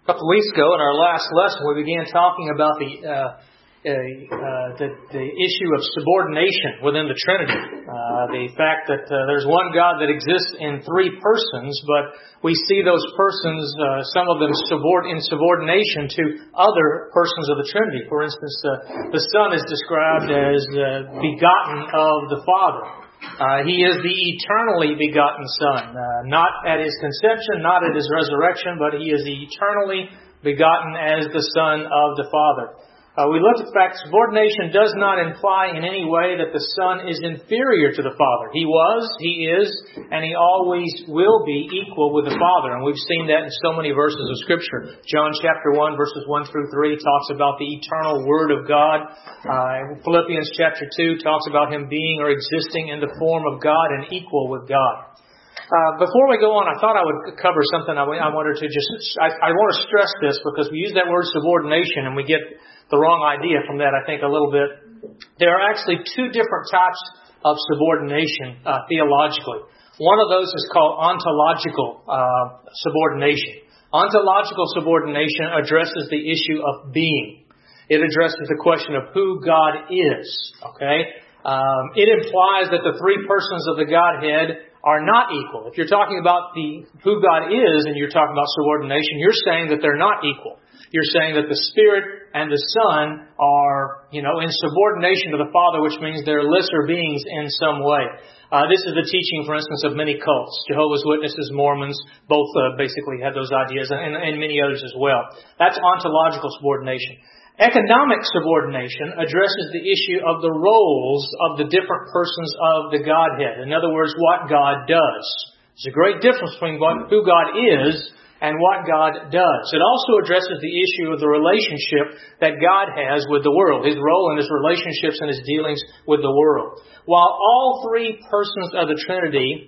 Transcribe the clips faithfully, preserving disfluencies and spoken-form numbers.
A couple of weeks ago, in our last lesson, we began talking about the uh, uh, uh, the, the issue of subordination within the Trinity. Uh, the fact that uh, there's one God that exists in three persons, but we see those persons, uh, some of them subord- in subordination to other persons of the Trinity. For instance, uh, the Son is described as uh, begotten of the Father. Uh, he is the eternally begotten Son, uh, not at His conception, not at His resurrection, but He is the eternally begotten as the Son of the Father. Uh, we looked at the fact that subordination does not imply in any way that the Son is inferior to the Father. He was, He is, and He always will be equal with the Father. And we've seen that in so many verses of Scripture. John chapter one, verses one through three talks about the eternal Word of God. Uh, Philippians chapter two talks about Him being or existing in the form of God and equal with God. Uh, before we go on, I thought I would cover something I, I wanted to just, I, I want to stress this because we use that word subordination and we get the wrong idea from that, I think, a little bit. There are actually two different types of subordination uh, theologically. One of those is called ontological uh, subordination. Ontological subordination addresses the issue of being. It addresses the question of who God is. Okay, um, it implies that the three persons of the Godhead are not equal. If you're talking about the who God is and you're talking about subordination, you're saying that they're not equal. You're saying that the Spirit and the Son are, you know, in subordination to the Father, which means they're lesser beings in some way. Uh, this is the teaching, for instance, of many cults. Jehovah's Witnesses, Mormons, both uh, basically had those ideas, and, and many others as well. That's ontological subordination. Economic subordination addresses the issue of the roles of the different persons of the Godhead. In other words, what God does. There's a great difference between what, who God is and what God does. It also addresses the issue of the relationship that God has with the world, His role in His relationships and His dealings with the world. While all three persons of the Trinity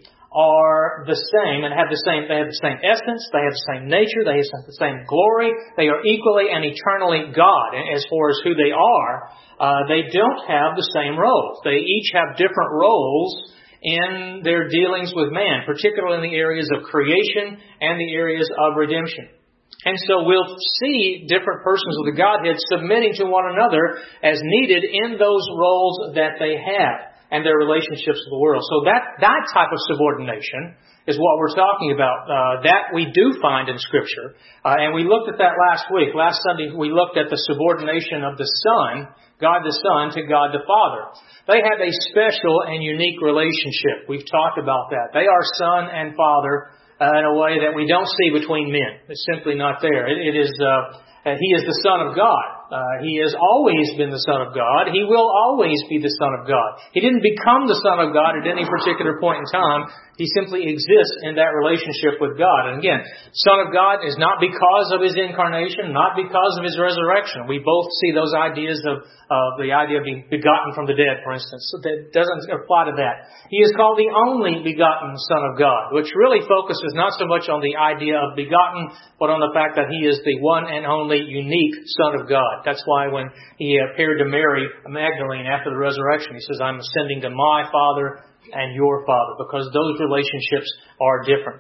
are the same and have the same, they have the same essence, they have the same nature, they have the same glory, they are equally and eternally God as far as who they are, uh, they don't have the same roles. They each have different roles in their dealings with man, particularly in the areas of creation and the areas of redemption. And so we'll see different persons of the Godhead submitting to one another as needed in those roles that they have and their relationships with the world. So that, that type of subordination is what we're talking about. Uh, that we do find in Scripture. Uh, and we looked at that last week. Last Sunday we looked at the subordination of the Son, God the Son, to God the Father. They have a special and unique relationship. We've talked about that. They are Son and Father uh, in a way that we don't see between men. It's simply not there. It, it is, uh, He is the Son of God. Uh, he has always been the Son of God. He will always be the Son of God. He didn't become the Son of God at any particular point in time. He simply exists in that relationship with God. And again, Son of God is not because of His incarnation, not because of His resurrection. We both see those ideas of, of the idea of being begotten from the dead, for instance. So that doesn't apply to that. He is called the only begotten Son of God, which really focuses not so much on the idea of begotten, but on the fact that He is the one and only unique Son of God. That's why when He appeared to Mary Magdalene after the resurrection, He says, I'm ascending to my Father and your Father, because those relationships are different.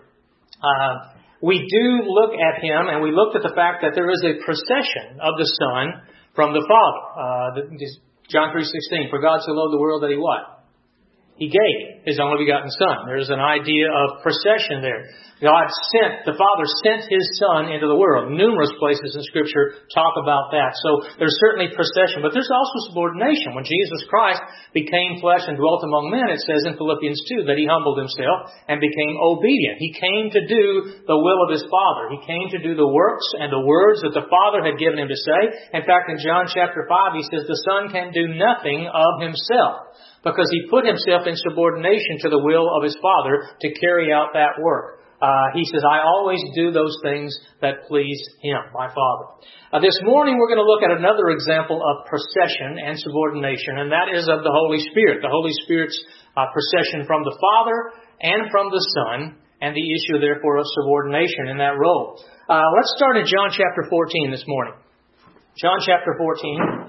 Uh, we do look at Him, and we looked at the fact that there is a procession of the Son from the Father. Uh, John three sixteen, for God so loved the world that He what? He gave His only begotten Son. There's an idea of procession there. God sent, the Father sent His Son into the world. Numerous places in Scripture talk about that. So there's certainly procession, but there's also subordination. When Jesus Christ became flesh and dwelt among men, it says in Philippians two that He humbled Himself and became obedient. He came to do the will of His Father. He came to do the works and the words that the Father had given Him to say. In fact, in John chapter five, He says the Son can do nothing of Himself, because He put Himself in subordination to the will of His Father to carry out that work. Uh, he says, I always do those things that please Him, my Father. Uh, this morning we're going to look at another example of procession and subordination, and that is of the Holy Spirit. The Holy Spirit's uh, procession from the Father and from the Son, and the issue, therefore, of subordination in that role. Uh, let's start in John chapter fourteen this morning. John chapter fourteen.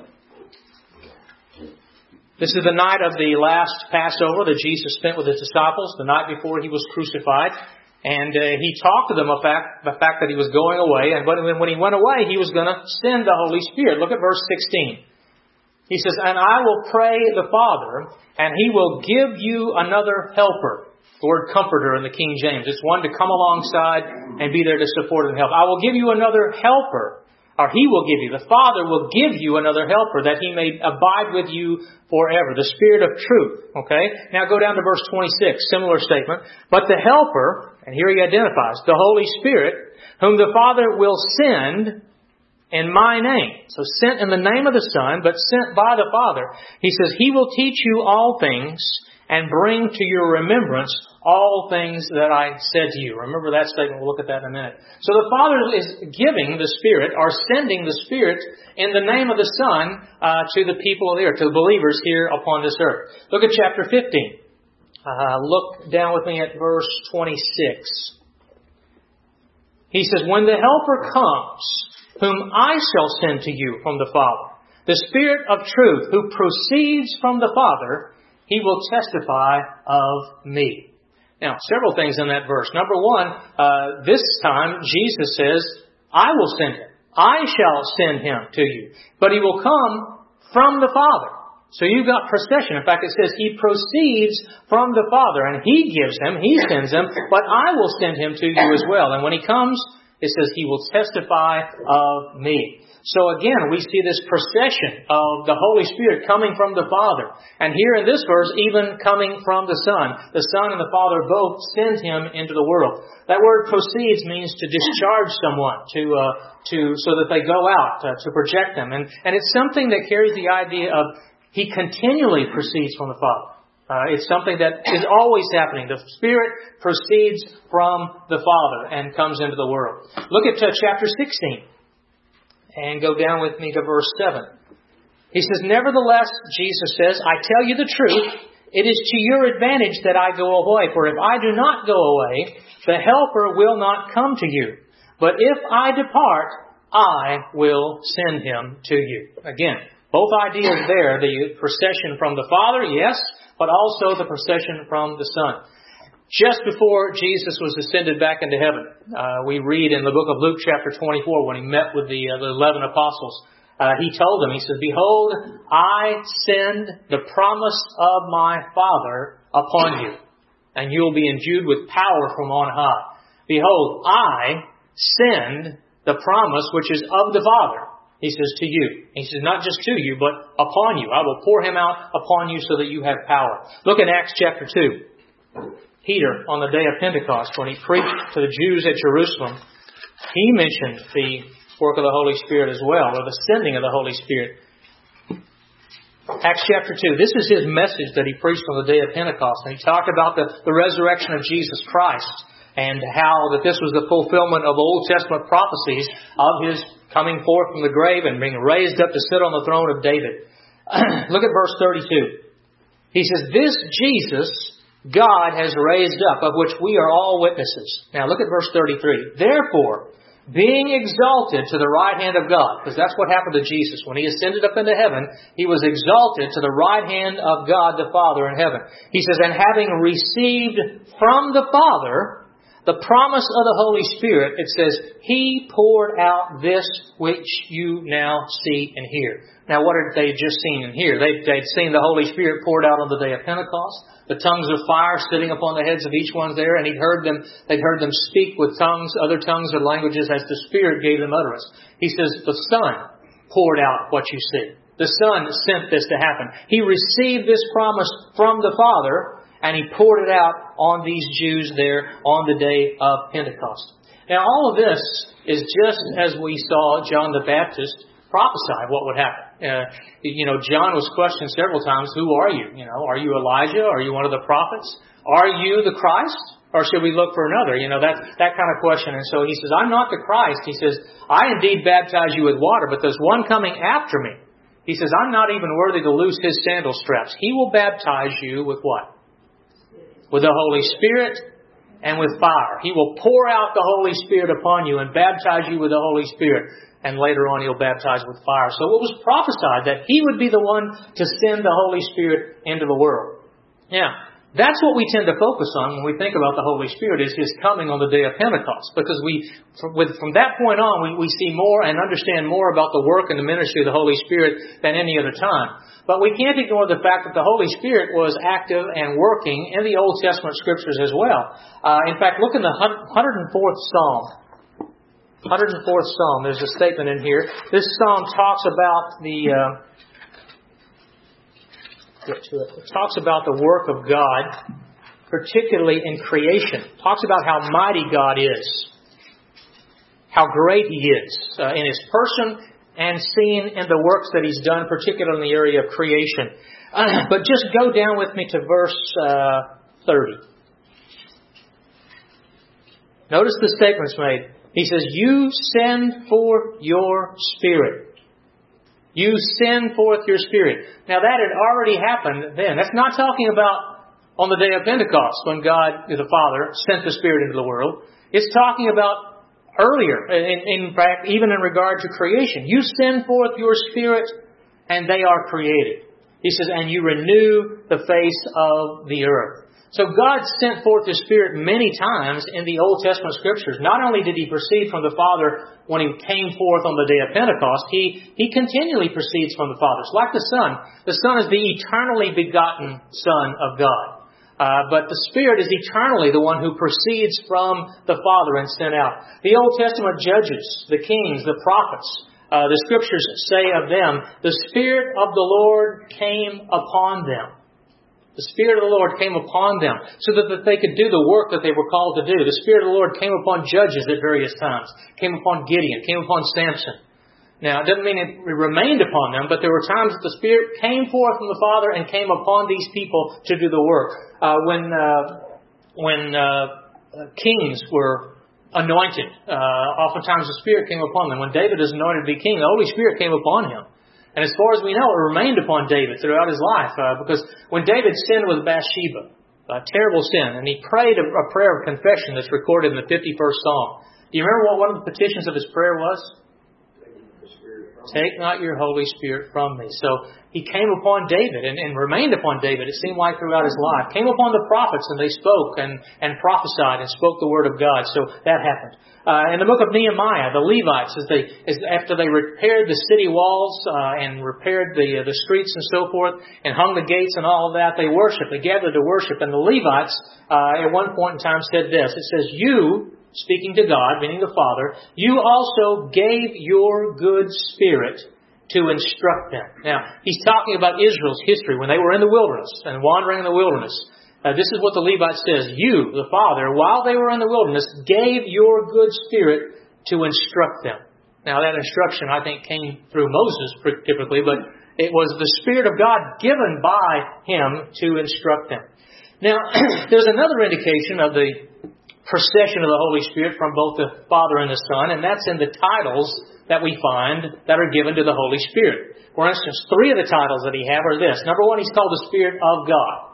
This is the night of the last Passover that Jesus spent with His disciples, the night before He was crucified. And uh, he talked to them about fact, the fact that he was going away. And when, when he went away, he was going to send the Holy Spirit. Look at verse sixteen. He says, and I will pray the Father, and He will give you another helper. The word comforter in the King James. It's one to come alongside and be there to support and help. I will give you another helper. Or He will give you. The Father will give you another helper that He may abide with you forever. The Spirit of truth. Okay? Now go down to verse twenty-six. Similar statement. But the helper, and here he identifies, the Holy Spirit, whom the Father will send in my name. So sent in the name of the Son, but sent by the Father. He says, He will teach you all things and bring to your remembrance all things that I said to you. Remember that statement. We'll look at that in a minute. So the Father is giving the Spirit, or sending the Spirit in the name of the Son uh, to the people of the earth, to the believers here upon this earth. Look at chapter fifteen. Uh, look down with me at verse twenty-six. He says, when the Helper comes, whom I shall send to you from the Father, the Spirit of truth, who proceeds from the Father, He will testify of me. Now, several things in that verse. Number one, uh, this time Jesus says, I will send Him. I shall send Him to you. But He will come from the Father. So you've got procession. In fact, it says He proceeds from the Father. And He gives Him, He sends Him, but I will send Him to you as well. And when He comes, it says He will testify of me. So again, we see this procession of the Holy Spirit coming from the Father. And here in this verse, even coming from the Son. The Son and the Father both send Him into the world. That word proceeds means to discharge someone, to uh, to so that they go out, uh, to project them. And, and it's something that carries the idea of He continually proceeds from the Father. Uh, it's something that is always happening. The Spirit proceeds from the Father and comes into the world. Look at uh, chapter sixteen. And go down with me to verse seven. He says, nevertheless, Jesus says, I tell you the truth, it is to your advantage that I go away. For if I do not go away, the Helper will not come to you. But if I depart, I will send Him to you. Again, both ideas there, the procession from the Father, yes, but also the procession from the Son. Just before Jesus was ascended back into heaven, uh, we read in the book of Luke chapter twenty-four when He met with the, uh, the eleven apostles, uh, He told them, He says, behold, I send the promise of my Father upon you, and you will be endued with power from on high. Behold, I send the promise which is of the Father. He says to you. He says not just to you, but upon you. I will pour Him out upon you so that you have power. Look at Acts chapter two. Peter, on the day of Pentecost, when he preached to the Jews at Jerusalem, he mentioned the work of the Holy Spirit as well, or the sending of the Holy Spirit. Acts chapter two, this is his message that he preached on the day of Pentecost. And he talked about the, the resurrection of Jesus Christ and how that this was the fulfillment of Old Testament prophecies of His coming forth from the grave and being raised up to sit on the throne of David. Look at verse thirty-two. He says, this Jesus God has raised up, of which we are all witnesses. Now look at verse thirty-three. Therefore, being exalted to the right hand of God, because that's what happened to Jesus. When He ascended up into heaven, He was exalted to the right hand of God the Father in heaven. He says, and having received from the Father the promise of the Holy Spirit, it says, He poured out this which you now see and hear. Now what had they just seen and hear? They, they'd seen the Holy Spirit poured out on the day of Pentecost. The tongues of fire sitting upon the heads of each one there, and he'd heard them, they'd heard them speak with tongues, other tongues or languages as the Spirit gave them utterance. He says, the Son poured out what you see. The Son sent this to happen. He received this promise from the Father, and He poured it out on these Jews there on the day of Pentecost. Now all of this is just as we saw John the Baptist prophesy what would happen. Uh, you know, John was questioned several times, who are you? You know, are you Elijah? Are you one of the prophets? Are you the Christ? Or should we look for another? You know, that, that kind of question. And so he says, I'm not the Christ. He says, I indeed baptize you with water, but there's one coming after me. He says, I'm not even worthy to loose His sandal straps. He will baptize you with what? With the Holy Spirit and with fire. He will pour out the Holy Spirit upon you and baptize you with the Holy Spirit. And later on He'll baptize with fire. So it was prophesied that He would be the one to send the Holy Spirit into the world. Now, That's what we tend to focus on when we think about the Holy Spirit, is His coming on the day of Pentecost. Because we, from, with, from that point on, we, we see more and understand more about the work and the ministry of the Holy Spirit than any other time. But we can't ignore the fact that the Holy Spirit was active and working in the Old Testament Scriptures as well. Uh, in fact, look in the one hundred fourth Psalm. one hundred fourth Psalm, there's a statement in here. This Psalm talks about the... Uh, Get to it. It talks about the work of God, particularly in creation. It talks about how mighty God is, how great He is uh, in His person and seen in the works that He's done, particularly in the area of creation. Uh, but just go down with me to verse uh, thirty. Notice the statements made. He says, "You send forth your Spirit. You send forth your Spirit." Now that had already happened then. That's not talking about on the day of Pentecost when God, the Father, sent the Spirit into the world. It's talking about earlier. In, in fact, even in regard to creation. You send forth your Spirit and they are created. He says, and you renew the face of the earth. So God sent forth His Spirit many times in the Old Testament Scriptures. Not only did He proceed from the Father when He came forth on the day of Pentecost, He, he continually proceeds from the Father. It's like the Son. The Son is the eternally begotten Son of God. Uh, but the Spirit is eternally the one who proceeds from the Father and sent out. The Old Testament judges, the kings, the prophets, uh, the Scriptures say of them, the Spirit of the Lord came upon them. The Spirit of the Lord came upon them so that, that they could do the work that they were called to do. The Spirit of the Lord came upon judges at various times. Came upon Gideon. Came upon Samson. Now, it doesn't mean it remained upon them, but there were times that the Spirit came forth from the Father and came upon these people to do the work. Uh, when uh, when uh, kings were anointed, uh, oftentimes the Spirit came upon them. When David was anointed to be king, the Holy Spirit came upon him. And as far as we know, it remained upon David throughout his life. Uh, because when David sinned with Bathsheba, a terrible sin, and he prayed a, a prayer of confession that's recorded in the fifty-first Psalm. Do you remember what one of the petitions of his prayer was? Take not your Holy Spirit from me. So He came upon David and, and remained upon David, it seemed like, throughout his life. Came upon the prophets and they spoke and, and prophesied and spoke the Word of God. So that happened. Uh, in the book of Nehemiah, the Levites, as they, as after they repaired the city walls uh, and repaired the uh, the streets and so forth, and hung the gates and all of that, they worshiped. They gathered to worship. And the Levites, uh, at one point in time, said this. It says, "You," speaking to God, meaning the Father, "you also gave your good Spirit to instruct them." Now, He's talking about Israel's history when they were in the wilderness and wandering in the wilderness. Uh, this is what the Levite says. "You, the Father, while they were in the wilderness, gave your good Spirit to instruct them." Now, that instruction, I think, came through Moses typically, but it was the Spirit of God given by Him to instruct them. Now, there's another indication of the procession of the Holy Spirit from both the Father and the Son, and that's in the titles that we find that are given to the Holy Spirit. For instance, three of the titles that He has are this. Number one, He's called the Spirit of God.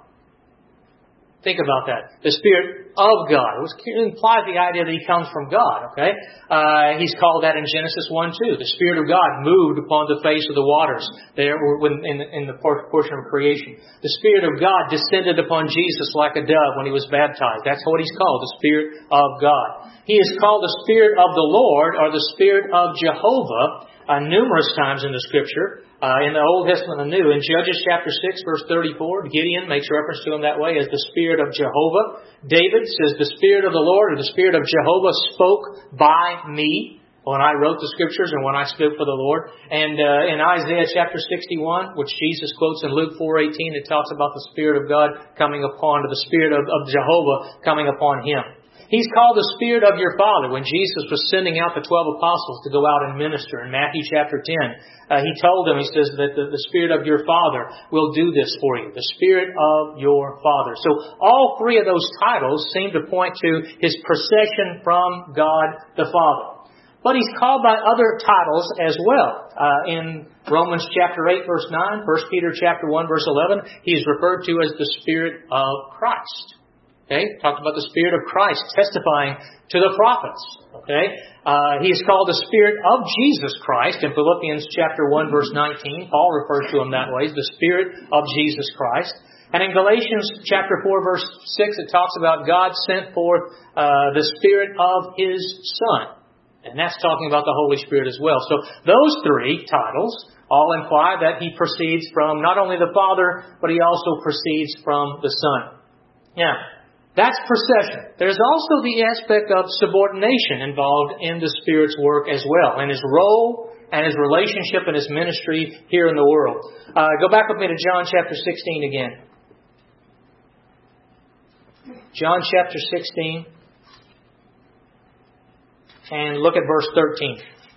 Think about that. The Spirit of God. It implies the idea that He comes from God, okay? Uh, he's called that in Genesis one two. The Spirit of God moved upon the face of the waters there when, in, in the portion of creation. The Spirit of God descended upon Jesus like a dove when He was baptized. That's what He's called, the Spirit of God. He is called the Spirit of the Lord or the Spirit of Jehovah uh, numerous times in the Scripture. Uh, in the Old Testament and the New. In Judges chapter six, verse thirty-four, Gideon makes reference to him that way as the Spirit of Jehovah. David says, "The Spirit of the Lord," or "the Spirit of Jehovah spoke by me," when I wrote the Scriptures and when I spoke for the Lord. And uh, in Isaiah chapter sixty-one, which Jesus quotes in Luke four eighteen, it talks about the Spirit of God coming upon, or the Spirit of, of Jehovah coming upon Him. He's called the Spirit of your Father. When Jesus was sending out the twelve apostles to go out and minister in Matthew chapter ten, uh, He told them, He says that the, the Spirit of your Father will do this for you. The Spirit of your Father. So all three of those titles seem to point to His procession from God the Father. But He's called by other titles as well. Uh, in Romans chapter eight, verse nine, First Peter chapter one, verse eleven, He is referred to as the Spirit of Christ. Okay, talked about the Spirit of Christ testifying to the prophets. Okay, uh, He is called the Spirit of Jesus Christ in Philippians chapter one, verse nineteen. Paul refers to Him that way, the Spirit of Jesus Christ. And in Galatians chapter four, verse six, it talks about God sent forth uh, the Spirit of His Son. And that's talking about the Holy Spirit as well. So those three titles all imply that He proceeds from not only the Father, but He also proceeds from the Son. Now, that's procession. There's also the aspect of subordination involved in the Spirit's work as well, and His role and His relationship and His ministry here in the world. Uh, go back with me to John chapter sixteen again. John chapter sixteen. And look at verse thirteen.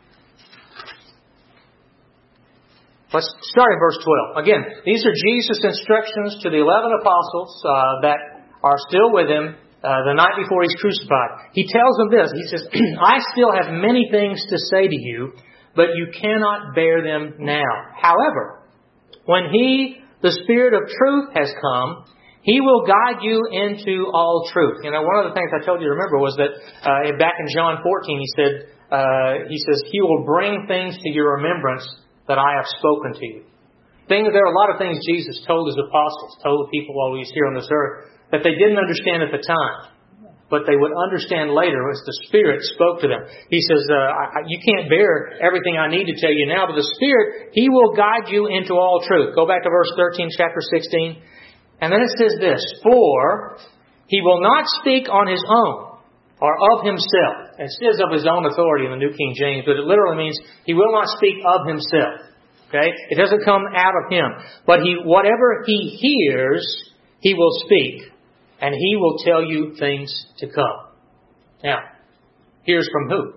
Let's start at verse twelve. Again, these are Jesus' instructions to the eleven apostles uh, that are still with Him uh, the night before He's crucified. He tells them this. He says, I still have many things to say to you, but you cannot bear them now. However, when He, the Spirit of truth, has come, He will guide you into all truth. You know, one of the things I told you to remember was that uh, back in John fourteen, He said, uh, He says, He will bring things to your remembrance that I have spoken to you. Things, there are a lot of things Jesus told His apostles, told the people while He was here on this earth, that they didn't understand at the time, but they would understand later as the Spirit spoke to them. He says, uh, I, you can't bear everything I need to tell you now, but the Spirit, He will guide you into all truth. Go back to verse thirteen, chapter sixteen. And then it says this, for He will not speak on His own or of Himself. It says of His own authority in the New King James, but it literally means He will not speak of Himself. Okay? It doesn't come out of Him. But He, whatever He hears, He will speak. And He will tell you things to come. Now, hears from who?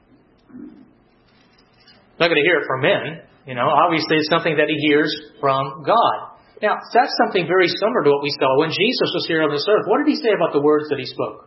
Not going to hear it from men. You know, obviously it's something that He hears from God. Now, that's something very similar to what we saw when Jesus was here on this earth. What did He say about the words that He spoke?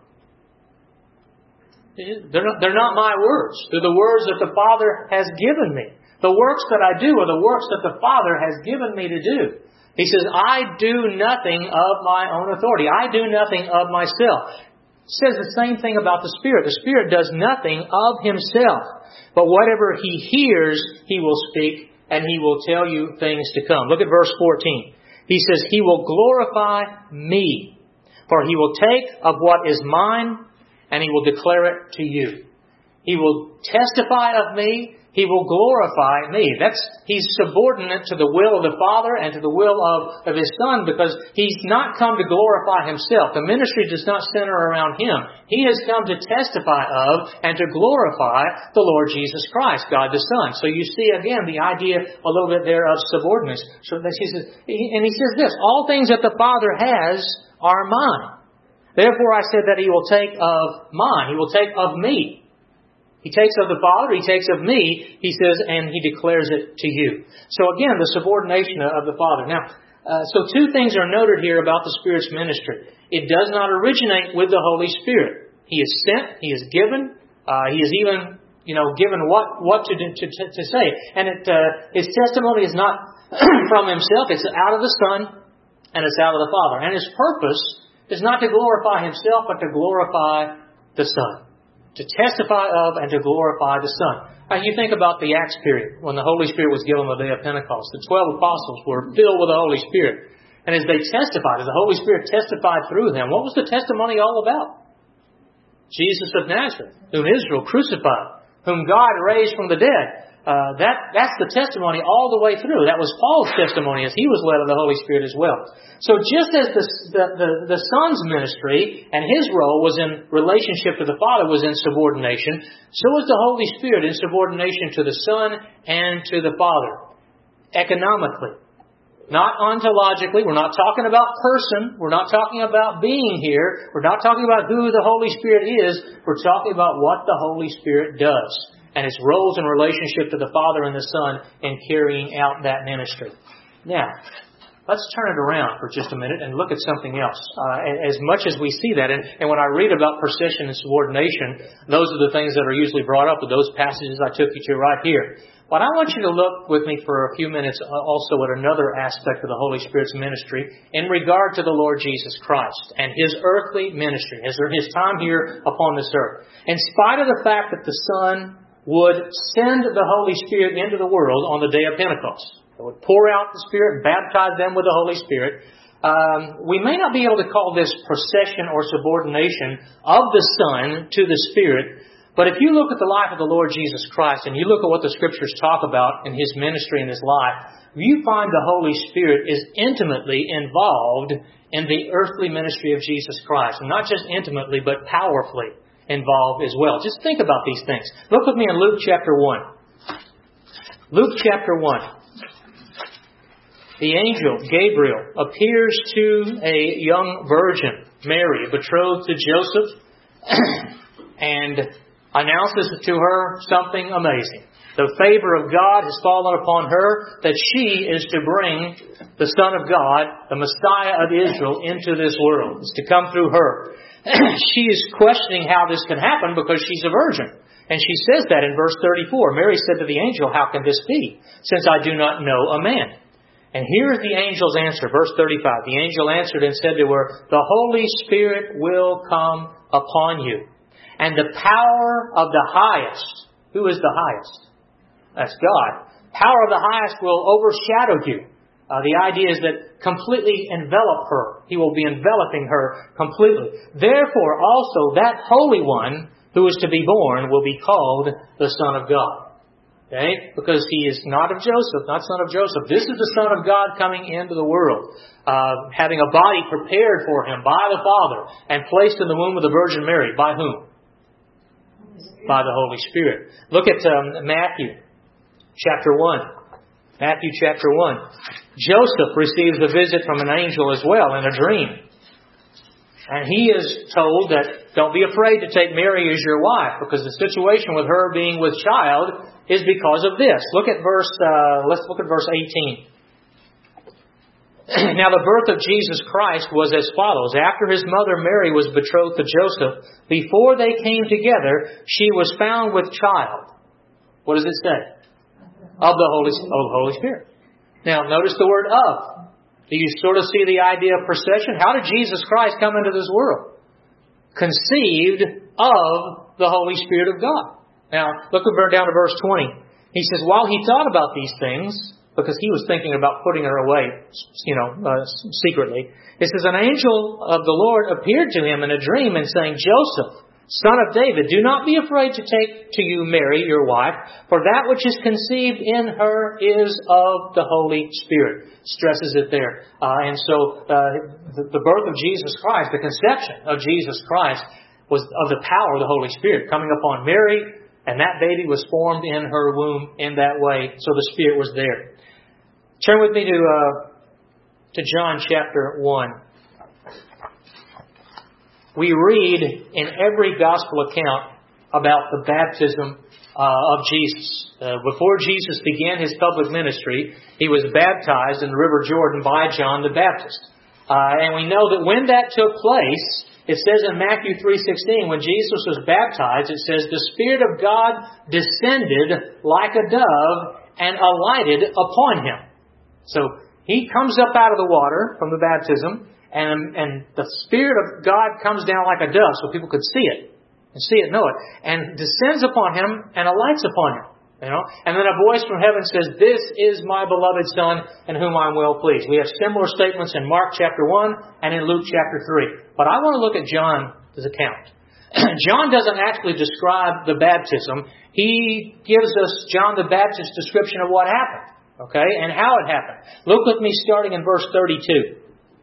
They're not, they're not my words. They're the words that the Father has given me. The works that I do are the works that the Father has given me to do. He says, I do nothing of my own authority. I do nothing of myself. It says the same thing about the Spirit. The Spirit does nothing of Himself. But whatever He hears, He will speak, and He will tell you things to come. Look at verse fourteen. He says, He will glorify me, for He will take of what is mine, and He will declare it to you. He will testify of me. He will glorify me. That's, He's subordinate to the will of the Father and to the will of, of His Son, because He's not come to glorify Himself. The ministry does not center around Him. He has come to testify of and to glorify the Lord Jesus Christ, God the Son. So you see again the idea a little bit there of subordinates. So he says, and He says this, all things that the Father has are mine. Therefore I said that He will take of mine. He will take of me. He takes of the Father, He takes of me, He says, and He declares it to you. So again, the subordination of the Father. Now, uh, so two things are noted here about the Spirit's ministry. It does not originate with the Holy Spirit. He is sent, He is given, uh, He is even, you know, given what, what to, to, to say. And it, uh, His testimony is not from Himself, it's out of the Son, and it's out of the Father. And His purpose is not to glorify Himself, but to glorify the Son. To testify of and to glorify the Son. Now you think about the Acts period, when the Holy Spirit was given on the day of Pentecost. The twelve apostles were filled with the Holy Spirit. And as they testified, as the Holy Spirit testified through them, what was the testimony all about? Jesus of Nazareth, whom Israel crucified, whom God raised from the dead. Uh, that, that's the testimony all the way through. That was Paul's testimony as he was led of the Holy Spirit as well. So just as the, the, the, the Son's ministry and His role was in relationship to the Father, was in subordination, so was the Holy Spirit in subordination to the Son and to the Father. Economically. Not ontologically. We're not talking about person. We're not talking about being here. We're not talking about who the Holy Spirit is. We're talking about what the Holy Spirit does. And its roles in relationship to the Father and the Son in carrying out that ministry. Now, let's turn it around for just a minute and look at something else. Uh, as much as we see that, and, and when I read about procession and subordination, those are the things that are usually brought up with those passages I took you to right here. But I want you to look with me for a few minutes also at another aspect of the Holy Spirit's ministry in regard to the Lord Jesus Christ and His earthly ministry, His, His time here upon this earth. In spite of the fact that the Son would send the Holy Spirit into the world on the day of Pentecost. It would pour out the Spirit and baptize them with the Holy Spirit. um, we may not be able to call this procession or subordination of the Son to the Spirit, but if you look at the life of the Lord Jesus Christ and you look at what the Scriptures talk about in His ministry and His life, you find the Holy Spirit is intimately involved in the earthly ministry of Jesus Christ. And not just intimately, but powerfully involved as well. Just think about these things. Look with me in Luke chapter one. Luke chapter one. The angel, Gabriel, appears to a young virgin, Mary, betrothed to Joseph, and announces to her something amazing. The favor of God has fallen upon her that she is to bring the Son of God, the Messiah of Israel, into this world. It's to come through her. She is questioning how this can happen because she's a virgin. And she says that in verse thirty-four. Mary said to the angel, "How can this be, since I do not know a man?" And here is the angel's answer, verse thirty-five. The angel answered and said to her, "The Holy Spirit will come upon you, and the power of the highest," who is the highest? That's God. Power of the highest will overshadow you. Uh, the idea is that completely envelop her. He will be enveloping her completely. Therefore, also that Holy One who is to be born will be called the Son of God. Okay? Because He is not of Joseph, not son of Joseph. This is the Son of God coming into the world, uh, having a body prepared for Him by the Father and placed in the womb of the Virgin Mary. By whom? By the Holy Spirit. Look at um, Matthew chapter one. Matthew chapter one. Joseph receives a visit from an angel as well in a dream. And he is told that don't be afraid to take Mary as your wife, because the situation with her being with child is because of this. Look at verse, uh, let's look at verse eighteen. Now the birth of Jesus Christ was as follows. After His mother Mary was betrothed to Joseph, before they came together, she was found with child. What does it say? Of the Holy, of the Holy Spirit. Now notice the word of. Do you sort of see the idea of procession? How did Jesus Christ come into this world? Conceived of the Holy Spirit of God. Now, look down to verse twenty. He says, while he thought about these things, because he was thinking about putting her away, you know, uh, secretly, it says, an angel of the Lord appeared to him in a dream and saying, Joseph, son of David, do not be afraid to take to you Mary, your wife, for that which is conceived in her is of the Holy Spirit. Stresses it there. Uh, and so uh, the, the birth of Jesus Christ, the conception of Jesus Christ, was of the power of the Holy Spirit coming upon Mary, and that baby was formed in her womb in that way, so the Spirit was there. Turn with me to uh, to John chapter one. We read in every gospel account about the baptism uh, of Jesus. Uh, before Jesus began His public ministry, He was baptized in the River Jordan by John the Baptist. Uh, and we know that when that took place, it says in Matthew three sixteen, when Jesus was baptized, it says, the Spirit of God descended like a dove and alighted upon Him. So He comes up out of the water from the baptism, And, and the Spirit of God comes down like a dove so people could see it and see it, know it, and descends upon Him and alights upon Him. You know, and then a voice from heaven says, "This is my beloved Son, in whom I am well pleased." We have similar statements in Mark chapter one and in Luke chapter three. But I want to look at John's account. John doesn't actually describe the baptism. He gives us John the Baptist's description of what happened, okay, and how it happened. Look with me starting in verse thirty-two.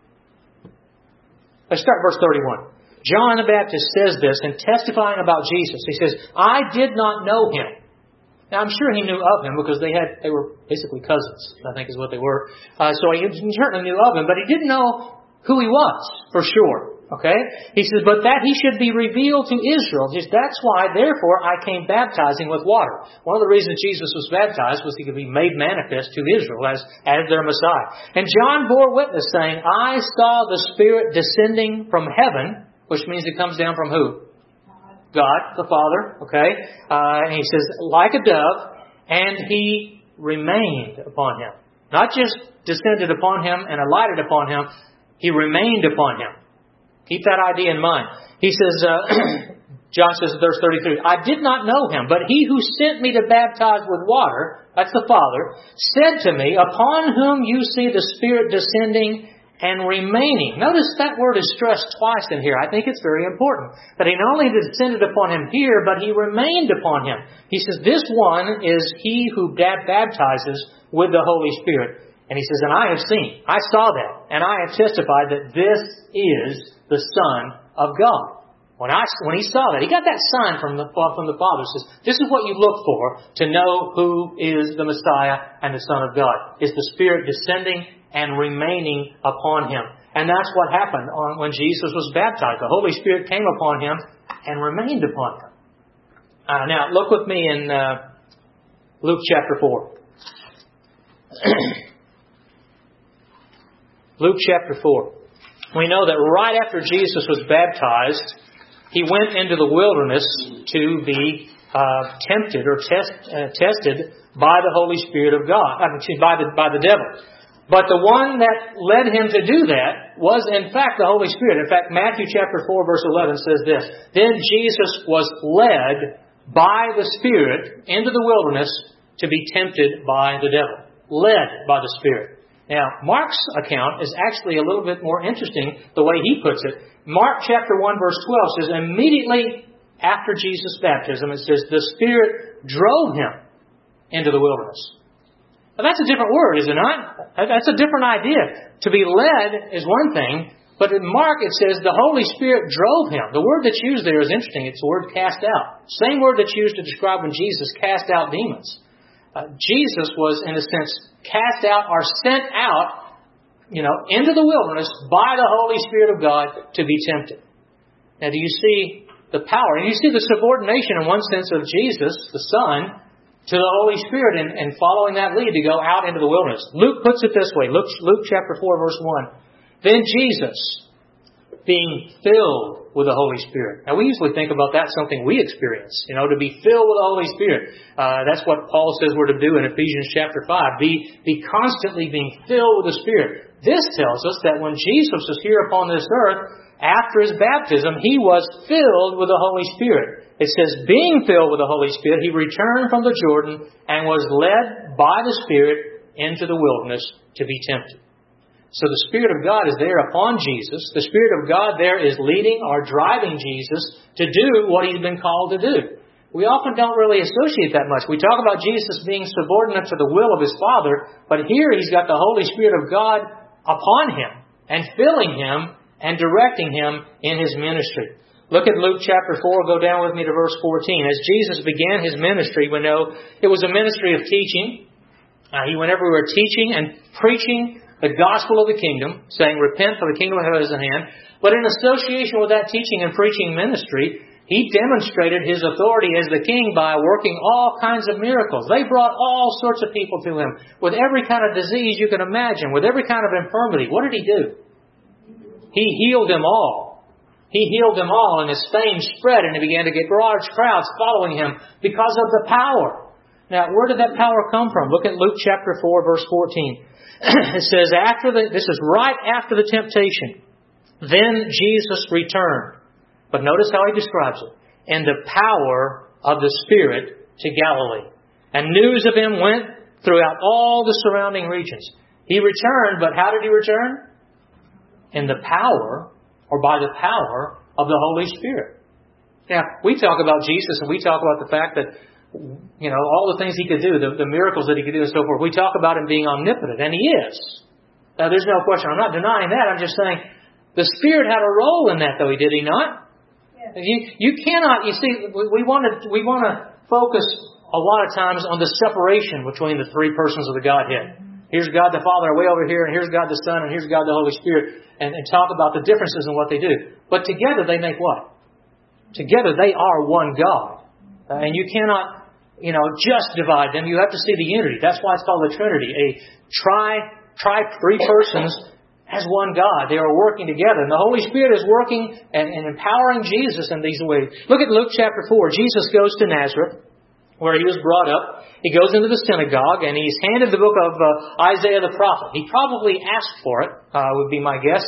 Let's start verse thirty-one. John the Baptist says this in testifying about Jesus. He says, I did not know Him. Now, I'm sure he knew of Him because they had they were basically cousins, I think is what they were. Uh, so he certainly knew of Him, but he didn't know who He was for sure. Okay? He says, but that He should be revealed to Israel. He says, that's why, therefore, I came baptizing with water. One of the reasons Jesus was baptized was He could be made manifest to Israel as, as their Messiah. And John bore witness, saying, I saw the Spirit descending from heaven, which means it comes down from who? God, the Father. Okay? Uh, and He says, like a dove, and He remained upon Him. Not just descended upon Him and alighted upon Him, He remained upon Him. Keep that idea in mind. He says, uh, John says in verse thirty-three, I did not know Him, but He who sent me to baptize with water, that's the Father, said to me, upon whom you see the Spirit descending and remaining. Notice that word is stressed twice in here. I think it's very important. That He not only descended upon him here, but He remained upon him. He says, this one is He who baptizes with the Holy Spirit. And He says, and I have seen, I saw that, and I have testified that this is the Son of God. When I when He saw that, He got that sign from the from the Father. It says, this is what you look for to know who is the Messiah and the Son of God. Is the Spirit descending and remaining upon Him. And that's what happened on, when Jesus was baptized. The Holy Spirit came upon Him and remained upon Him. Uh, now, look with me in uh, Luke chapter four. Luke chapter four. We know that right after Jesus was baptized, He went into the wilderness to be uh, tempted or test, uh, tested by the Holy Spirit of God, I mean, by the by the devil. But the one that led Him to do that was, in fact, the Holy Spirit. In fact, Matthew chapter four, verse eleven says this, then Jesus was led by the Spirit into the wilderness to be tempted by the devil. Led by the Spirit. Now, Mark's account is actually a little bit more interesting the way he puts it. Mark chapter one, verse twelve says, immediately after Jesus' baptism, it says, the Spirit drove Him into the wilderness. Now, that's a different word, is it not? That's a different idea. To be led is one thing, but in Mark it says the Holy Spirit drove Him. The word that's used there is interesting. It's the word cast out. Same word that's used to describe when Jesus cast out demons. Uh, Jesus was, in a sense, cast out or sent out, you know, into the wilderness by the Holy Spirit of God to be tempted. Now, do you see the power? And you see the subordination, in one sense, of Jesus, the Son, to the Holy Spirit and, and following that lead to go out into the wilderness. Luke puts it this way. Luke, Luke chapter four, verse one. Then Jesus, being filled with the Holy Spirit. Now, we usually think about that something we experience, you know, to be filled with the Holy Spirit. Uh, that's what Paul says we're to do in Ephesians chapter five. Be, be constantly being filled with the Spirit. This tells us that when Jesus was here upon this earth, after His baptism, He was filled with the Holy Spirit. It says, being filled with the Holy Spirit, He returned from the Jordan and was led by the Spirit into the wilderness to be tempted. So the Spirit of God is there upon Jesus. The Spirit of God there is leading or driving Jesus to do what He's been called to do. We often don't really associate that much. We talk about Jesus being subordinate to the will of His Father, but here He's got the Holy Spirit of God upon Him and filling Him and directing Him in His ministry. Look at Luke chapter four. Go down with me to verse fourteen. As Jesus began His ministry, we know it was a ministry of teaching. Uh, he went everywhere teaching and preaching the gospel of the kingdom, saying, repent, for the kingdom of heaven is at hand. But in association with that teaching and preaching ministry, He demonstrated His authority as the king by working all kinds of miracles. They brought all sorts of people to Him with every kind of disease you can imagine, with every kind of infirmity. What did He do? He healed them all. He healed them all, and His fame spread, and He began to get large crowds following Him because of the power. Now, where did that power come from? Look at Luke chapter four, verse fourteen. It says, after the, this is right after the temptation. Then Jesus returned. But notice how He describes it. In the power of the Spirit to Galilee. And news of Him went throughout all the surrounding regions. He returned, but how did He return? In the power, or by the power of the Holy Spirit. Now, we talk about Jesus and we talk about the fact that, you know, all the things He could do, the, the miracles that He could do and so forth. We talk about Him being omnipotent, and He is. Now, there's no question. I'm not denying that. I'm just saying the Spirit had a role in that, though, did He not? Yeah. You you cannot. You see, we, we want to we want to focus a lot of times on the separation between the three persons of the Godhead. Here's God the Father way over here, and here's God the Son, and here's God the Holy Spirit, and, and talk about the differences in what they do. But together they make what? Together they are one God, uh, and you cannot. You know, just divide them. You have to see the unity. That's why it's called the Trinity. A tri, tri, three persons as one God. They are working together. And the Holy Spirit is working and, and empowering Jesus in these ways. Look at Luke chapter four. Jesus goes to Nazareth, where He was brought up. He goes into the synagogue, and He's handed the book of uh, Isaiah the prophet. He probably asked for it, uh, would be my guess.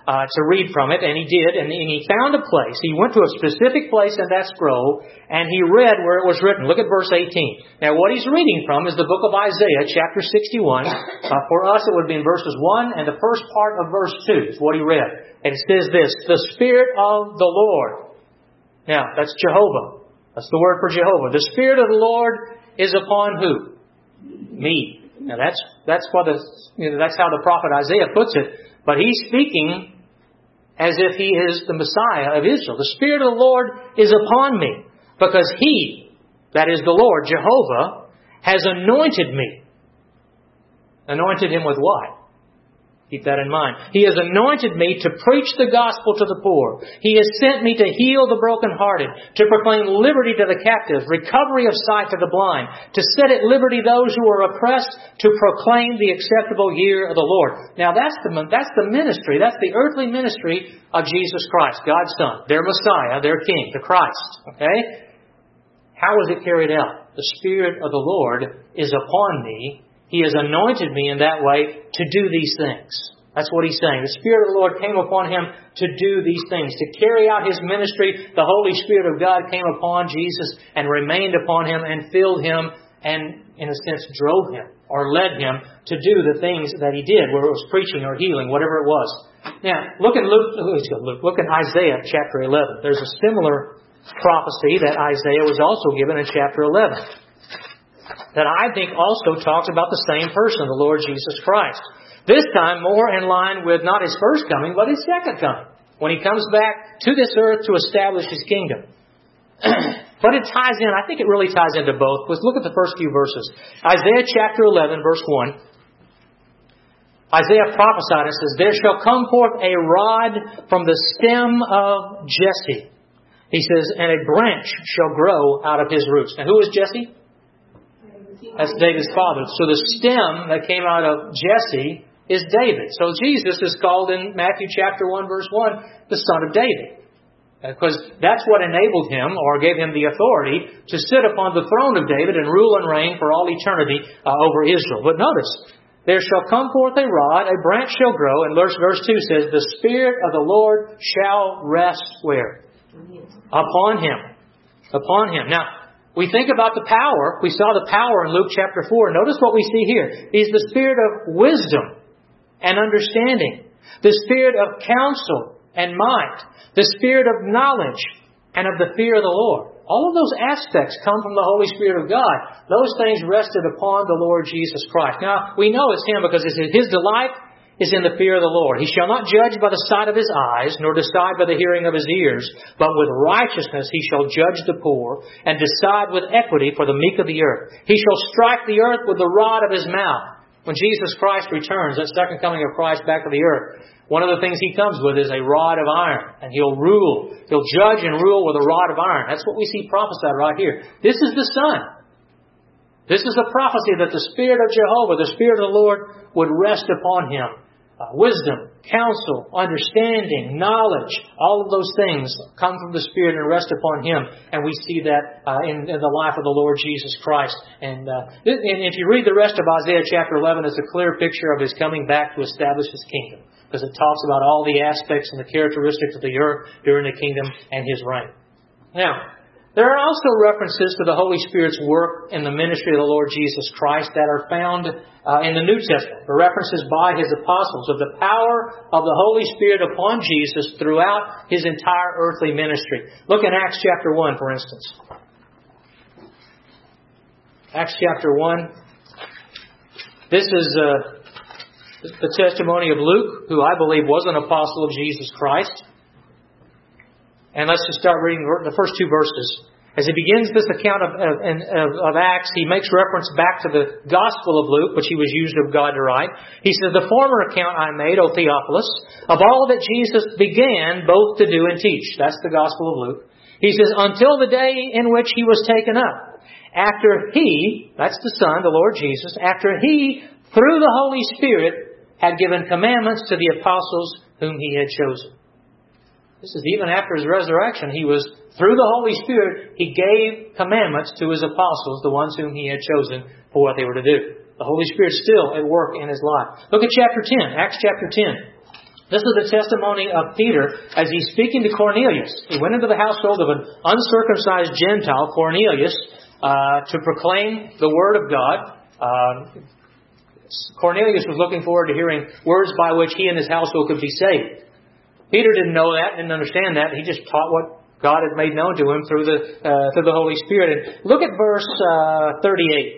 uh, to read from it, and he did, and, and he found a place. He went to a specific place in that scroll, and he read where it was written. Look at verse eighteen. Now, what he's reading from is the book of Isaiah, chapter sixty-one. Uh, for us, it would be in verses one, and the first part of verse two is what he read. And it says this, the Spirit of the Lord. Now, that's Jehovah. That's the word for Jehovah. The Spirit of the Lord is upon who? Me. Now, that's that's what the you know, that's how the prophet Isaiah puts it. But he's speaking as if he is the Messiah of Israel. The Spirit of the Lord is upon me, because He, that is the Lord, Jehovah, has anointed me. Anointed Him with what? Keep that in mind. He has anointed me to preach the gospel to the poor. He has sent me to heal the brokenhearted, to proclaim liberty to the captives, recovery of sight to the blind, to set at liberty those who are oppressed, to proclaim the acceptable year of the Lord. Now that's the, that's the ministry, that's the earthly ministry of Jesus Christ, God's Son, their Messiah, their King, the Christ. Okay? How is it carried out? The Spirit of the Lord is upon me. He has anointed me in that way to do these things. That's what he's saying. The Spirit of the Lord came upon him to do these things, to carry out his ministry. The Holy Spirit of God came upon Jesus and remained upon him and filled him and, in a sense, drove him or led him to do the things that he did, whether it was preaching or healing, whatever it was. Now, look at Luke, look at Isaiah chapter eleven. There's a similar prophecy that Isaiah was also given in chapter eleven. That I think also talks about the same person, the Lord Jesus Christ. This time more in line with not His first coming, but His second coming, when He comes back to this earth to establish His kingdom. But it ties in, I think it really ties into both. Let's look at the first few verses. Isaiah chapter eleven, verse one. Isaiah prophesied and says, there shall come forth a rod from the stem of Jesse. He says, and a branch shall grow out of his roots. Now who is Jesse? That's David's father. So the stem that came out of Jesse is David. So Jesus is called in Matthew chapter one, verse one, the son of David. Because that's what enabled him, or gave him the authority, to sit upon the throne of David and rule and reign for all eternity uh, over Israel. But notice, there shall come forth a rod, a branch shall grow, and verse, verse two says, the Spirit of the Lord shall rest where? Upon him. Upon him. Now, we think about the power. We saw the power in Luke chapter four. Notice what we see here. He's the Spirit of wisdom and understanding. The Spirit of counsel and might. The Spirit of knowledge and of the fear of the Lord. All of those aspects come from the Holy Spirit of God. Those things rested upon the Lord Jesus Christ. Now, we know it's Him because it's His delight is in the fear of the Lord. He shall not judge by the sight of his eyes, nor decide by the hearing of his ears, but with righteousness he shall judge the poor, and decide with equity for the meek of the earth. He shall strike the earth with the rod of his mouth. When Jesus Christ returns, that second coming of Christ back to the earth, one of the things He comes with is a rod of iron, and He'll rule. He'll judge and rule with a rod of iron. That's what we see prophesied right here. This is the Son. This is the prophecy that the Spirit of Jehovah, the Spirit of the Lord, would rest upon Him. Uh, wisdom, counsel, understanding, knowledge, all of those things come from the Spirit and rest upon Him. And we see that uh, in, in the life of the Lord Jesus Christ. And, uh, and if you read the rest of Isaiah chapter eleven, it's a clear picture of His coming back to establish His kingdom. Because it talks about all the aspects and the characteristics of the earth during the kingdom and His reign. Now, there are also references to the Holy Spirit's work in the ministry of the Lord Jesus Christ that are found uh, in the New Testament. The references by His apostles of the power of the Holy Spirit upon Jesus throughout His entire earthly ministry. Look in Acts chapter one, for instance. Acts chapter one. This is uh, the testimony of Luke, who I believe was an apostle of Jesus Christ. And let's just start reading the first two verses. As he begins this account of, of, of, of Acts, he makes reference back to the Gospel of Luke, which he was used of God to write. He says, the former account I made, O Theophilus, of all that Jesus began both to do and teach. That's the Gospel of Luke. He says, until the day in which He was taken up. After He, that's the Son, the Lord Jesus, after He, through the Holy Spirit, had given commandments to the apostles whom He had chosen. This is even after His resurrection. He was, through the Holy Spirit, He gave commandments to His apostles, the ones whom He had chosen for what they were to do. The Holy Spirit's still at work in His life. Look at chapter ten, Acts chapter ten. This is the testimony of Peter as he's speaking to Cornelius. He went into the household of an uncircumcised Gentile, Cornelius, uh, to proclaim the Word of God. Uh, Cornelius was looking forward to hearing words by which he and his household could be saved. Peter didn't know that, didn't understand that. He just taught what God had made known to him through the uh, through the Holy Spirit. And look at verse uh, thirty-eight.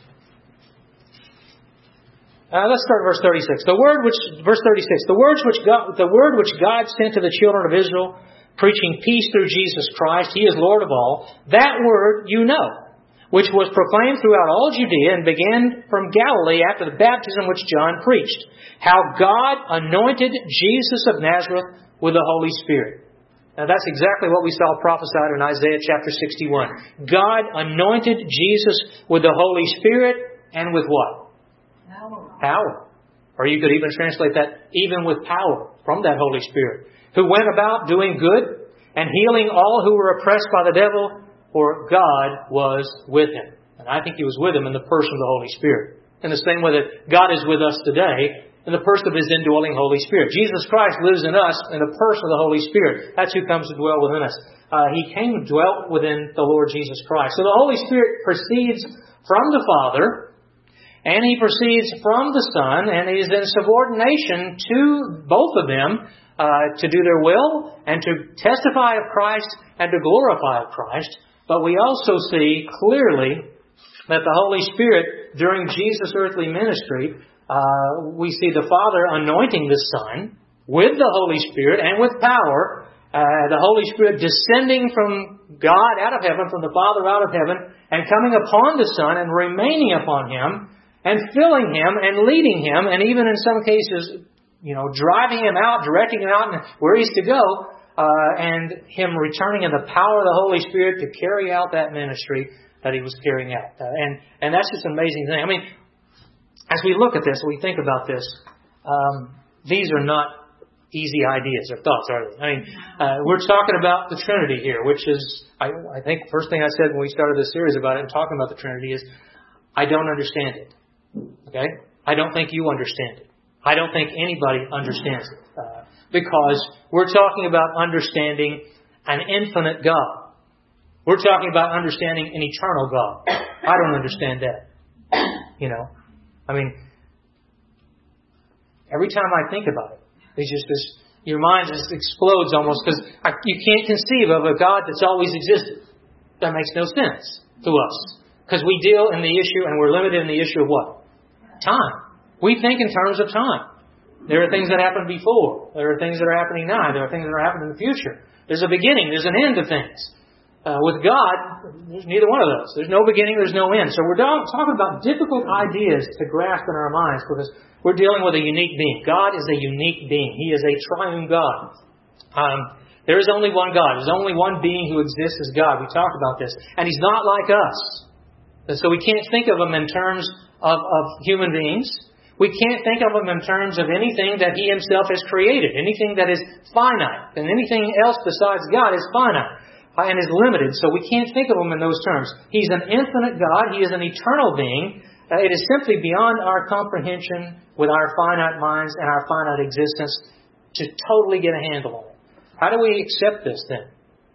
Uh, let's start verse thirty-six. The word which verse thirty-six. The words which God, the word which God sent to the children of Israel, preaching peace through Jesus Christ. He is Lord of all. That word you know, which was proclaimed throughout all Judea and began from Galilee after the baptism which John preached. How God anointed Jesus of Nazareth with the Holy Spirit. Now that's exactly what we saw prophesied in Isaiah chapter sixty-one. God anointed Jesus with the Holy Spirit and with what? Power. Power. Or you could even translate that, even with power from that Holy Spirit. Who went about doing good and healing all who were oppressed by the devil, for God was with him. And I think He was with him in the person of the Holy Spirit. In the same way that God is with us today in the person of His indwelling Holy Spirit. Jesus Christ lives in us in the person of the Holy Spirit. That's who comes to dwell within us. Uh, he came and dwelt within the Lord Jesus Christ. So the Holy Spirit proceeds from the Father, and He proceeds from the Son, and He is in subordination to both of them uh, to do their will and to testify of Christ and to glorify of Christ. But we also see clearly that the Holy Spirit, during Jesus' earthly ministry, uh, we see the Father anointing the Son with the Holy Spirit and with power. Uh, the Holy Spirit descending from God out of heaven, from the Father out of heaven, and coming upon the Son and remaining upon Him, and filling Him and leading Him, and even in some cases, you know, driving Him out, directing Him out where He's to go. Uh, and Him returning in the power of the Holy Spirit to carry out that ministry that He was carrying out. Uh, and, and that's just an amazing thing. I mean, as we look at this, we think about this, um, these are not easy ideas or thoughts, are they? I mean, uh, we're talking about the Trinity here, which is, I, I think the first thing I said when we started this series about it and talking about the Trinity is, I don't understand it. Okay? I don't think you understand it. I don't think anybody understands it. Uh, Because we're talking about understanding an infinite God. We're talking about understanding an eternal God. I don't understand that. You know, I mean, every time I think about it, it's just this, your mind just explodes almost because you can't conceive of a God that's always existed. That makes no sense to us. Because we deal in the issue, and we're limited in the issue of what? Time. We think in terms of time. There are things that happened before. There are things that are happening now. There are things that are happening in the future. There's a beginning. There's an end to things. Uh, with God, there's neither one of those. There's no beginning. There's no end. So we're talking about difficult ideas to grasp in our minds because we're dealing with a unique being. God is a unique being. He is a triune God. Um, there is only one God. There's only one being who exists as God. We talked about this. And He's not like us. And so we can't think of Him in terms of, of human beings. We can't think of Him in terms of anything that He Himself has created, anything that is finite, and anything else besides God is finite and is limited. So we can't think of Him in those terms. He's an infinite God. He is an eternal being. Uh, it is simply beyond our comprehension with our finite minds and our finite existence to totally get a handle on it. How do we accept this then?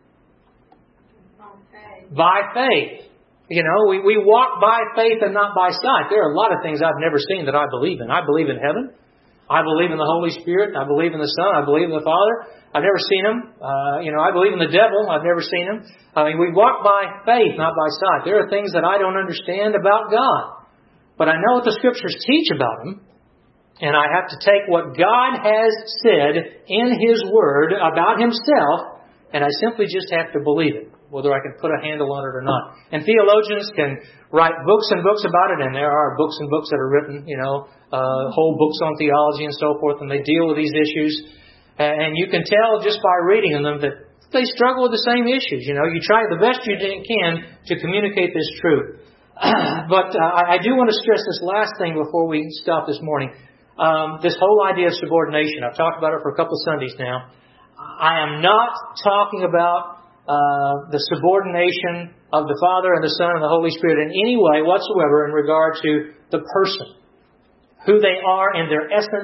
By faith. By faith. You know, we, we walk by faith and not by sight. There are a lot of things I've never seen that I believe in. I believe in heaven. I believe in the Holy Spirit. I believe in the Son. I believe in the Father. I've never seen Him. Uh, you know, I believe in the devil. I've never seen Him. I mean, we walk by faith, not by sight. There are things that I don't understand about God. But I know what the Scriptures teach about Him. And I have to take what God has said in His Word about Himself, and I simply just have to believe it, whether I can put a handle on it or not. And theologians can write books and books about it, and there are books and books that are written, you know, uh, whole books on theology and so forth, and they deal with these issues. And you can tell just by reading them that they struggle with the same issues. You know, you try the best you can to communicate this truth. But uh, I do want to stress this last thing before we stop this morning. Um, this whole idea of subordination. I've talked about it for a couple of Sundays now. I am not talking about Uh, the subordination of the Father and the Son and the Holy Spirit in any way whatsoever in regard to the person, who they are in their essence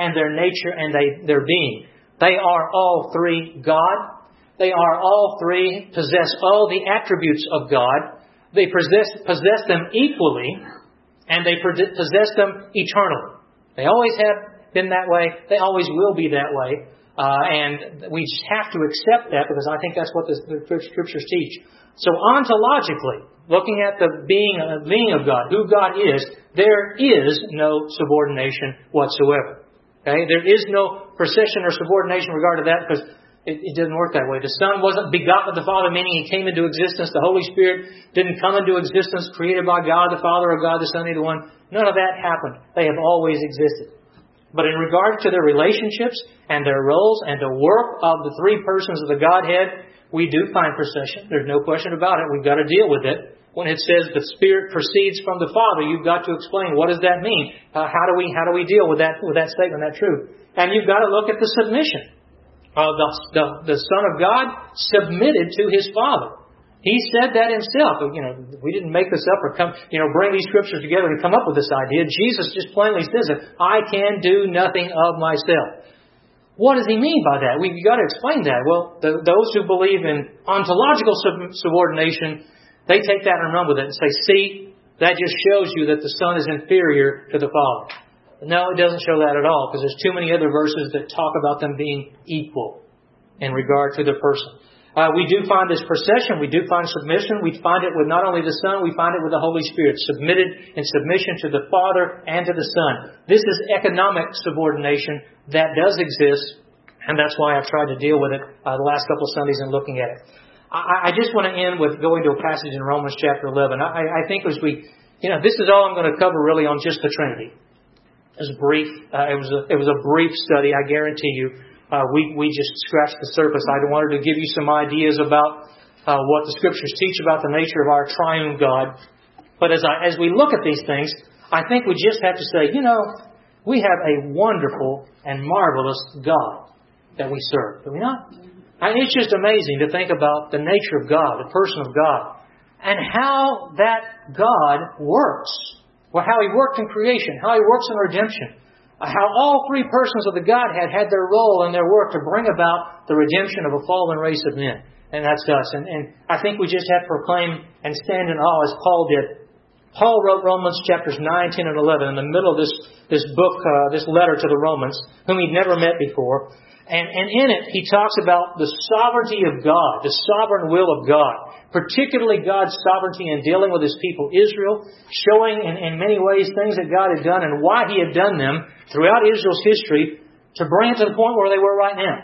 and their nature and they, their being. They are all three God. They are all three, possess all the attributes of God. They possess, possess them equally, and they possess them eternally. They always have been that way. They always will be that way. Uh, and we just have to accept that because I think that's what the, the Scriptures teach. So ontologically, looking at the being, uh, being of God, who God is, there is no subordination whatsoever. Okay? There is no procession or subordination in regard to that because it, it didn't work that way. The Son wasn't begotten of the Father, meaning He came into existence. The Holy Spirit didn't come into existence, created by God the Father or God the Son, either one. None of that happened. They have always existed. But in regard to their relationships and their roles and the work of the three persons of the Godhead, we do find procession. There's no question about it. We've got to deal with it. When it says the Spirit proceeds from the Father, you've got to explain what does that mean. Uh, how do we how do we deal with that with that statement, that truth? And you've got to look at the submission. Uh, the, the the Son of God submitted to His Father. He said that Himself. You know, we didn't make this up or come, you know, bring these Scriptures together and come up with this idea. Jesus just plainly says it. I can do nothing of myself. What does He mean by that? We've got to explain that. Well, the, those who believe in ontological sub- subordination, they take that and run with it and say, see, that just shows you that the Son is inferior to the Father. No, it doesn't show that at all because there's too many other verses that talk about them being equal in regard to the person. Uh, we do find this procession. We do find submission. We find it with not only the Son, we find it with the Holy Spirit. Submitted in submission to the Father and to the Son. This is economic subordination that does exist, and that's why I've tried to deal with it uh, the last couple of Sundays and looking at it. I, I just want to end with going to a passage in Romans chapter eleven. I, I think as we, you know, this is all I'm going to cover really on just the Trinity. It was brief. Uh, it was a, it was a brief study, I guarantee you. Uh, we, we just scratched the surface. I wanted to give you some ideas about uh, what the Scriptures teach about the nature of our triune God. But as I, as we look at these things, I think we just have to say, you know, we have a wonderful and marvelous God that we serve. Do we not? And it's just amazing to think about the nature of God, the person of God, and how that God works. Well, how He worked in creation, how He works in redemption. How all three persons of the Godhead had their role and their work to bring about the redemption of a fallen race of men. And that's us. And, and I think we just have to proclaim and stand in awe as Paul did. Paul wrote Romans chapters nine, ten, and eleven in the middle of this, this book, uh, this letter to the Romans, whom he'd never met before. And, and in it, he talks about the sovereignty of God, the sovereign will of God, particularly God's sovereignty in dealing with His people Israel, showing in, in many ways things that God had done and why He had done them throughout Israel's history to bring it to the point where they were right now.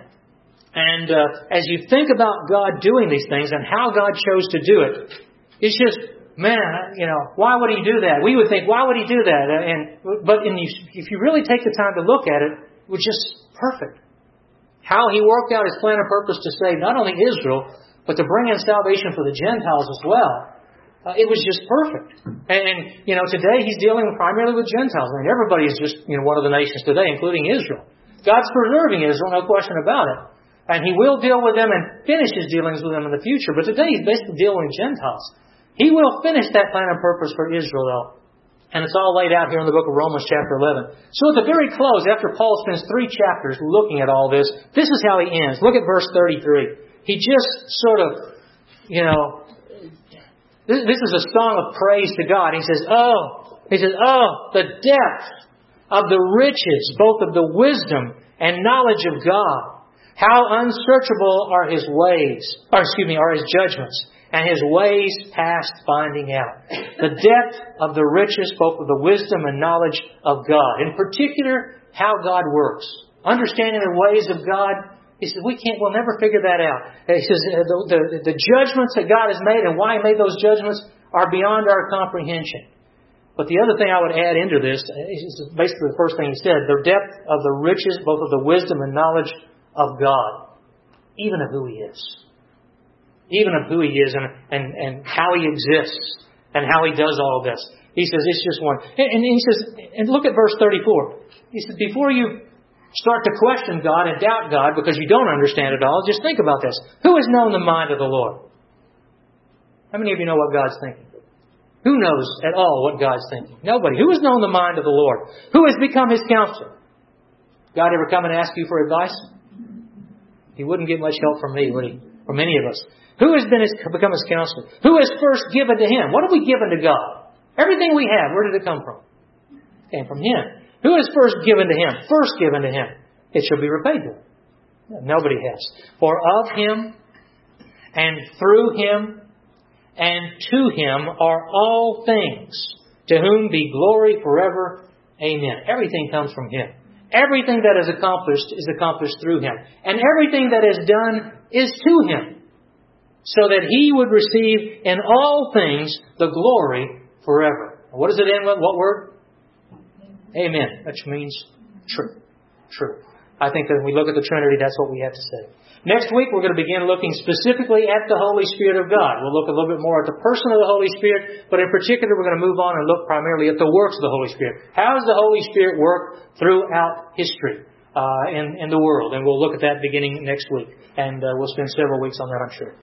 And uh, as you think about God doing these things and how God chose to do it, it's just, man, you know, why would He do that? We would think, why would He do that? And But in you, if you really take the time to look at it, it was just perfect. How He worked out His plan and purpose to save not only Israel, but to bring in salvation for the Gentiles as well. Uh, it was just perfect. And, and, you know, today He's dealing primarily with Gentiles. I mean, everybody is just, you know, one of the nations today, including Israel. God's preserving Israel, no question about it. And He will deal with them and finish His dealings with them in the future. But today He's basically dealing with Gentiles. He will finish that plan and purpose for Israel, though. And it's all laid out here in the book of Romans chapter eleven. So at the very close, after Paul spends three chapters looking at all this, this is how he ends. Look at verse thirty-three. He just sort of, you know, this, this is a song of praise to God. He says, oh, he says, oh, the depth of the riches, both of the wisdom and knowledge of God. How unsearchable are His ways, or excuse me, are His judgments, and His ways past finding out. The depth of the riches, both of the wisdom and knowledge of God. In particular, how God works. Understanding the ways of God. He says, we can't, we'll never figure that out. He says, the, the, the judgments that God has made and why He made those judgments are beyond our comprehension. But the other thing I would add into this, is basically the first thing he said, the depth of the riches, both of the wisdom and knowledge of God. Even of who He is. Even of who He is and, and, and how He exists and how He does all of this. He says it's just one. And, and he says, and look at verse thirty-four. He says, before you start to question God and doubt God because you don't understand it all, just think about this. Who has known the mind of the Lord? How many of you know what God's thinking? Who knows at all what God's thinking? Nobody. Who has known the mind of the Lord? Who has become His counselor? God ever come and ask you for advice? He wouldn't get much help from me, would He? From any of us. Who has been his, become His counselor? Who has first given to Him? What have we given to God? Everything we have, where did it come from? It came from Him. Who has first given to Him? First given to Him. It shall be repaid to Him. Nobody has. For of Him, and through Him, and to Him are all things, to whom be glory forever. Amen. Everything comes from Him. Everything that is accomplished is accomplished through Him. And everything that is done is to Him, so that He would receive in all things the glory forever. What does it end with? What word? Amen. Which means true. True. I think that when we look at the Trinity, that's what we have to say. Next week, we're going to begin looking specifically at the Holy Spirit of God. We'll look a little bit more at the person of the Holy Spirit, but in particular, we're going to move on and look primarily at the works of the Holy Spirit. How does the Holy Spirit work throughout history uh, in, in the world? And we'll look at that beginning next week. And uh, we'll spend several weeks on that, I'm sure.